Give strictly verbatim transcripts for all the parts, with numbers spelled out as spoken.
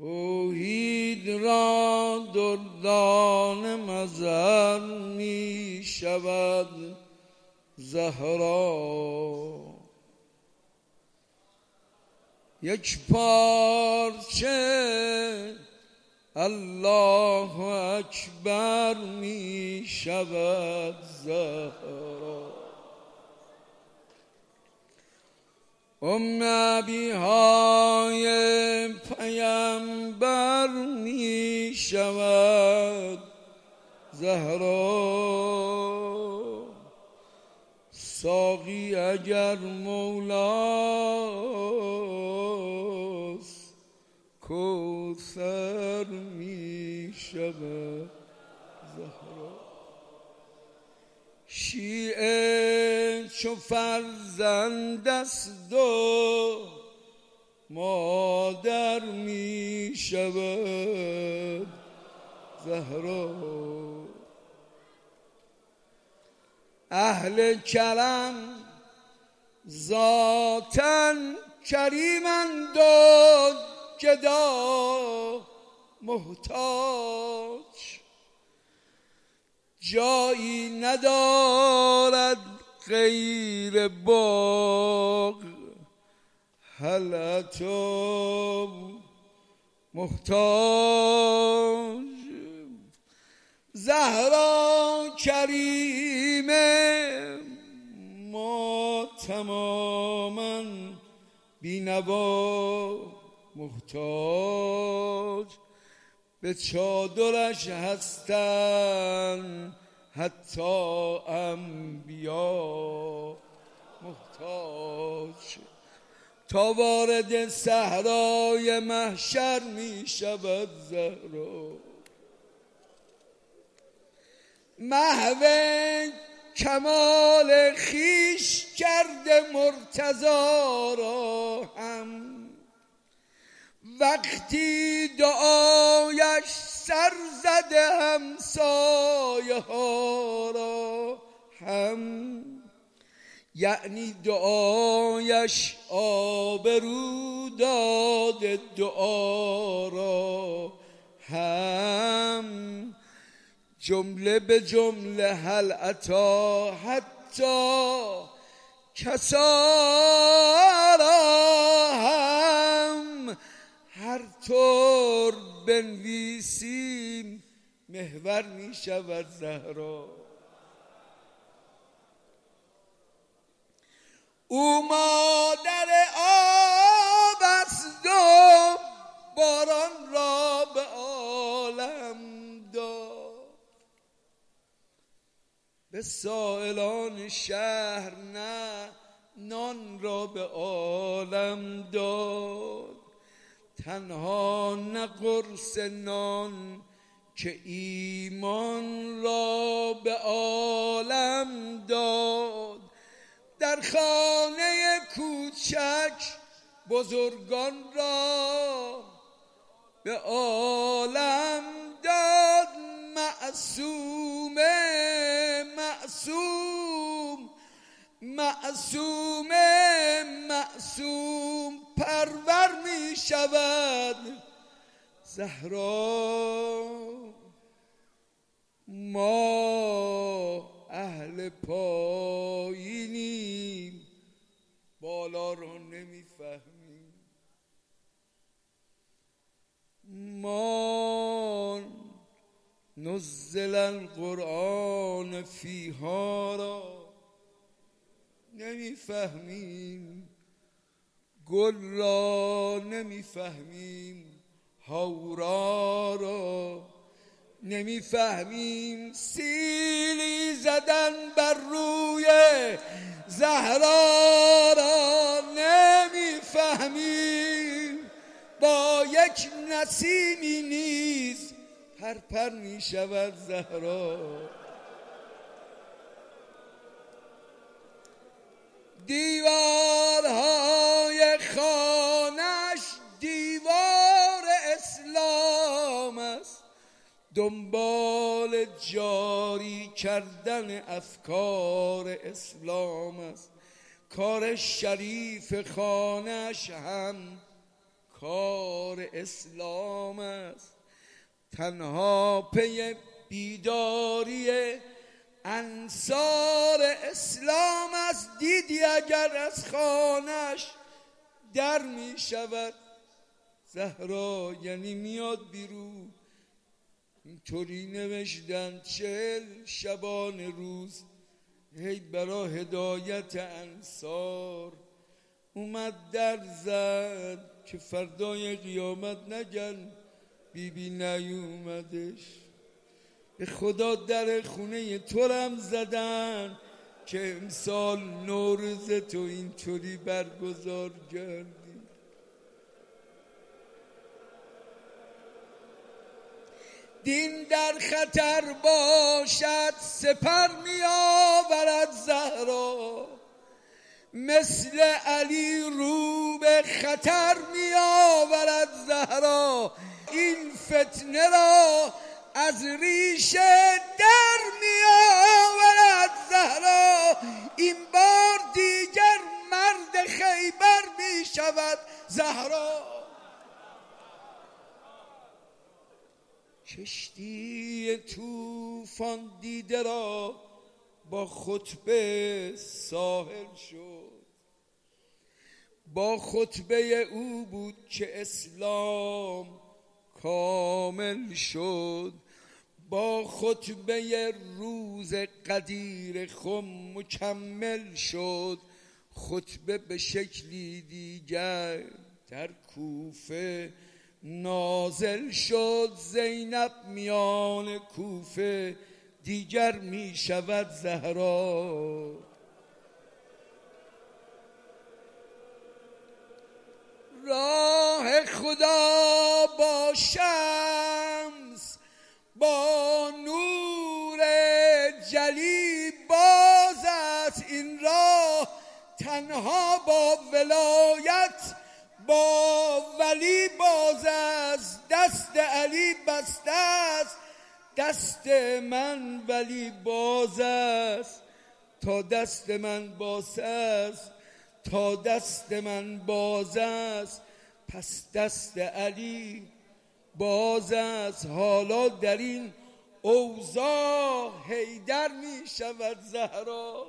توحید را دردان مظهر می شود زهرا. یک پارچه الله اکبر می شود زهرا. ام ابیهای پیامبر می شود زهرا. ساقی اگر مولاست کوثر می شود زهرا. شیعه چو فرزند است و مادر می شود زهرا. اهل کرم ذاتاً کریمند و گدا محتاج. جایی ندارد غیر باغ هل اتو محتاج. زهرا کریمه ما تماما بینوا محتاج. به چادرش هستن حتی انبیا محتاج. تا وارد صحرای محشر می شود زهرا. محو کمال خویش کرده مرتضی را هم. وقتی دعایش سر زده همسایه ها را هم. یعنی دعایش آبرو داده دعا را هم. جمله به جمله هل اتی حتی کسارا هم. هر طور بنویسیم محور می شود زهرا. او مادر آب است و باران را به عالم داد. به سائلان شهر نه نان را به عالم داد. تنها نه قرص نان که ایمان را به عالم داد. در خانه کوچک بزرگان را به عالم داد. معصوم معصوم معصوم معصوم پرور می شود زهرا. ما اهل پایینیم بالا رو نمیفهمیم. ما نزل القرآن فیها را نمیفهمیم. گل را نمیفهمیم. هورا را نمیفهمیم. سیلی زدن بر روی زهرا را نمیفهمیم. با یک نسیمی نیز پر پر می شود زهرا. دیوارهای خانش دیوار اسلام است. دنبال جاری کردن افکار اسلام است. کار شریف خانش هم کار اسلام است. تنها پی بیداری انصار اسلام است. دیدی اگر از خانش در می شود زهرا، یعنی میاد بیرون. اینطوری نوشتن چل شبان روز هی برا هدایت انصار. اومد در زد که فردای قیامت نگن بی بی نیومدش. به خدا در خونه تورم زدن که امسال نوروز تو اینطوری برگزار کردی. دین در خطر باشد سپر می آورد زهرا، مثل علی رو به خطر می آورد زهرا. این فتنه را از ریشه در می آورد زهرا. این بار دیگر مرد خیبر می شود زهرا. کشتی طوفان دیده را با خطبه ساحل شد. با خطبه او بود که اسلام کامل شد. با خطبه روز قدیر خم مکمل شد. خطبه به شکلی دیگر در کوفه نازل شد. زینب میان کوفه دیگر می شود زهرا. راه خدا با شمس با نور جلی باز است. این راه تنها با ولایت با ولی باز است. دست علی بسته است، دست من ولی باز است. تا دست من باز است، تا دست من باز است، پس دست علی باز است. حالا در این اوضاع حیدر می شود زهرا.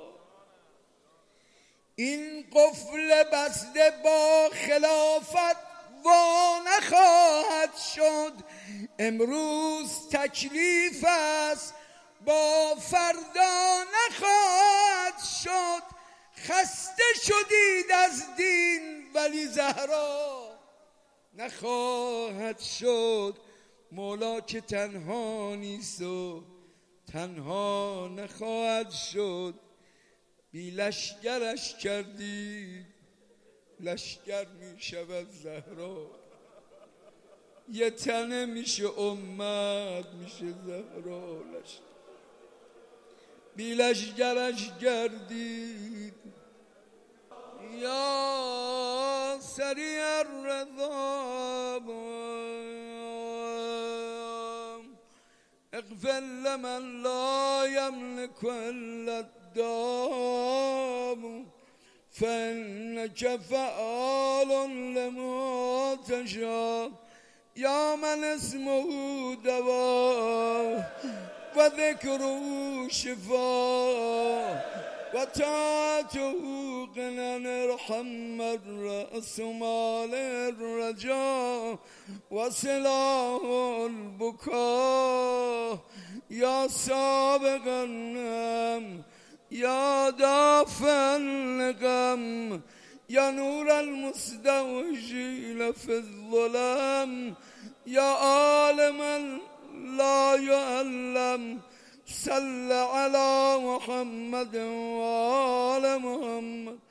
این قفل بسته با خلافت وا نخواهد شد. امروز تکلیف است با فردا نخواهد شد. خسته شدید از دین ولی زهرا نخواهد شد. مولا که تنها نیست و تنها نخواهد شد. بی لشگرش کردید لشگر می شود زهرا. یه تنه میشه امت میشه زهرا لشگر. بی لشگرش کردید. یا سریع الرضا اغفر لمن لا يملك الا الدام فإنك فعال لما تشاء. یا من اسمه دوا و ذکره شفا و طاعته غنى ارحم الرأس مال الرجاء و سلاح البكاء. یا سابق النعم یا دافع النقم یا نور المستوجل في الظلم یا عالما لا يعلم صل على محمد وآل محمد.